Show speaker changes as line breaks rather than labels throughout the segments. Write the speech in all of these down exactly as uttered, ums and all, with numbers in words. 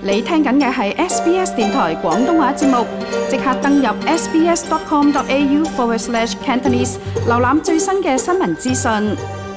你聽緊嘅係 S B S 電台廣東話節目，即刻登入 sbs.com.au forward slash Cantonese， 瀏覽最新嘅新聞資訊。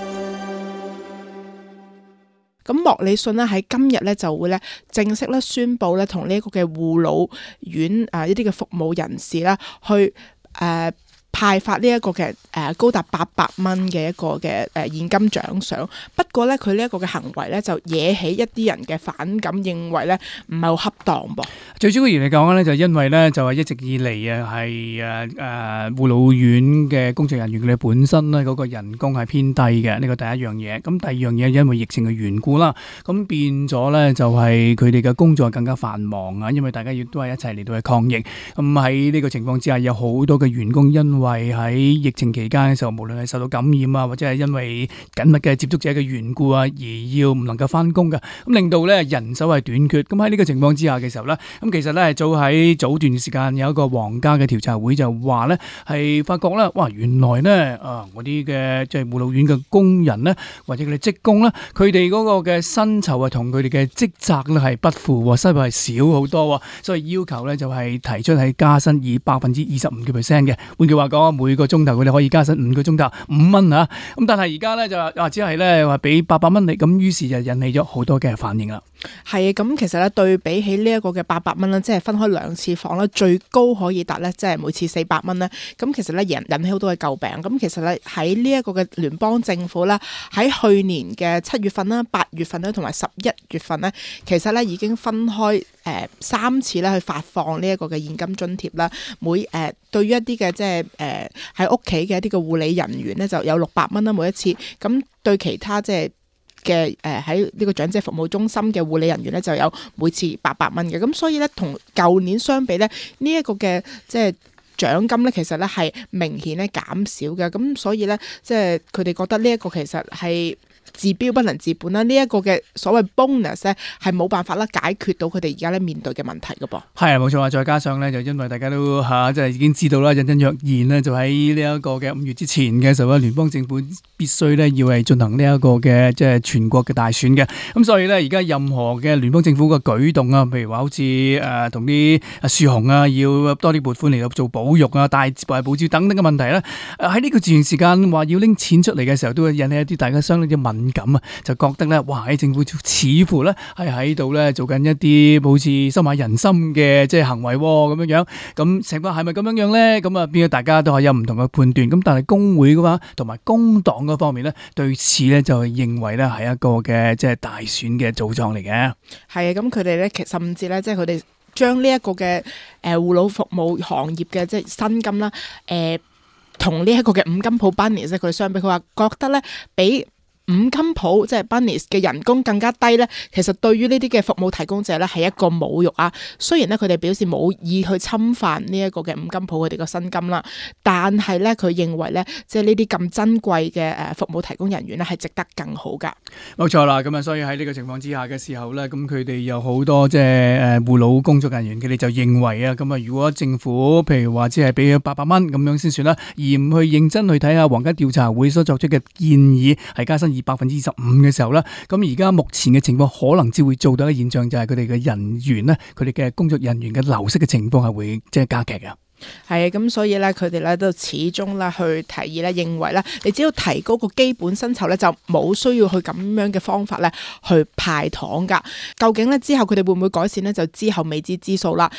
咁莫里遜咧喺今日咧就會咧正式咧宣布咧同呢一個嘅護老院啊一啲嘅服務人士啦去誒、呃派發呢一個嘅誒高達八百蚊嘅一個嘅誒現金獎賞，不過咧佢呢一個嘅行為咧就惹起一啲人嘅反感，認為咧唔係好恰當噃。
最主要原因嚟講咧，就因為咧就係一直以嚟啊係誒誒護老院嘅工作人員佢哋本身咧嗰個人工係偏低嘅，呢個第一樣嘢。咁第二樣嘢因為疫情嘅緣故啦，咁變咗咧就係佢哋嘅工作更加繁忙啊，因為大家亦都係一齊嚟到去抗疫。咁喺呢個情況之下，有好多嘅員工因為喺疫情期間嘅時候，無論係受到感染啊，或者係因為緊密嘅接觸者嘅緣故啊，而要唔能夠翻工嘅，咁令到咧人手係短缺。咁喺呢個情況之下嘅時候咧，咁其實咧早喺早段時間有一個皇家嘅調查會就話咧，係發覺咧，哇，原來咧啊，嗰啲嘅即係護老院嘅工人咧，或者佢哋職工咧，佢哋嗰個嘅薪酬啊，同佢哋嘅職責咧係不符，收入係少好多，所以要求咧就係提出係加薪以百分之二十五嘅 percent 嘅。換句話講，每個鐘頭佢哋可以加薪五個鐘頭五蚊啊！咁但係而家咧就話只係咧話俾八百蚊你，咁於是就引起咗好多嘅反應啦。
係啊，咁其實咧對比起呢一個嘅八百蚊啦，即係分開兩次房啦，最高可以達咧即係每次四百蚊咧。咁其實咧引引起好多嘅詬病。咁其實咧喺呢一個嘅聯邦政府啦，喺去年嘅七月份啦、八月份咧同埋十一月份咧，其實咧已經分開誒、呃、三次咧去發放呢一個嘅現金津貼啦。每誒、呃、對於一啲嘅即係誒喺屋企嘅一啲嘅護理人員咧，就有六百蚊啦每一次。咁對其他即係嘅誒喺呢個長者服務中心嘅護理人員咧，就有每次八百蚊嘅。咁所以咧，同舊年相比咧，呢、這、一個嘅即係獎金咧，其實咧係明顯咧減少嘅。咁所以咧，即係佢哋覺得呢一個其實係治標不能治本啦，呢、這、一個嘅所謂 bonus 咧係冇辦法啦解決到佢哋而家咧面對嘅問題嘅噃。係
啊，冇錯啊！再加上咧，就因為大家都嚇即係已經知道啦，隱隱約現咧就喺呢一個嘅五月之前嘅時候咧，聯邦政府必須咧要係進行呢一個嘅即係全國嘅大選嘅。咁所以咧，而家任何嘅聯邦政府嘅舉動啊，譬如話好似誒同啲樹熊啊，要多啲撥款嚟到做保育啊、大自然保護等等嘅問題咧，喺呢個自然時間話要拎錢出嚟嘅時候，都會引起一啲大家相當之敏感啊，就覺得咧，哇！喺政府似乎咧係喺度咧做緊一啲好似收買人心嘅即係行為咁樣樣。咁成個係咪咁樣樣咧？咁啊，變咗大家都係有唔同嘅判斷。咁但係工會嘅話，同埋工黨嗰方面咧，對此咧就認為咧係一個嘅即係大選嘅組裝嚟嘅。係啊，
咁佢哋咧其實甚至咧，即係佢哋將呢一個嘅誒護老服務行業嘅即係薪金啦，誒同呢一個嘅五金鋪 Bunnings 佢哋相比，佢話覺得咧比五金鋪即係 Bunnings 嘅人工更加低咧，其實對於呢啲嘅服務提供者咧係一個侮辱啊！雖然咧佢哋表示冇意去侵犯呢一個嘅五金鋪佢哋個薪金啦，但係咧佢認為咧即係呢啲咁珍貴嘅誒服務提供人員咧係值得更好噶。
冇錯啦，咁啊，所以喺呢個情況之下嘅時候咧，咁佢哋有好多即係誒護老工作人員，佢哋就認為啊，咁啊，如果政府譬如話只係俾咗八百蚊咁樣先算啦，而唔去認真去睇下皇家調查會所作出嘅建議係加薪百分之二十五嘅時候咧，咁而家目前嘅情況可能只會做到嘅現象就係佢哋嘅人員咧，佢哋嘅工作人員嘅流失嘅情況係會即係加劇嘅。
係啊，咁所以咧，佢哋咧都始終咧去提議咧，認為咧，你只要提高個基本薪酬咧，就冇需要去咁樣嘅方法咧去派糖噶。究竟咧之後佢哋會唔會改善呢？就之後未知之數啦。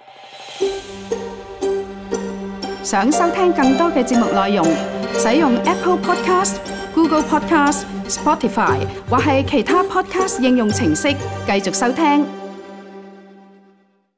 想收聽更多嘅節目內容，使用 Apple Podcast、Google Podcast、Spotify 或係其他 Podcast 應用程式繼續收聽。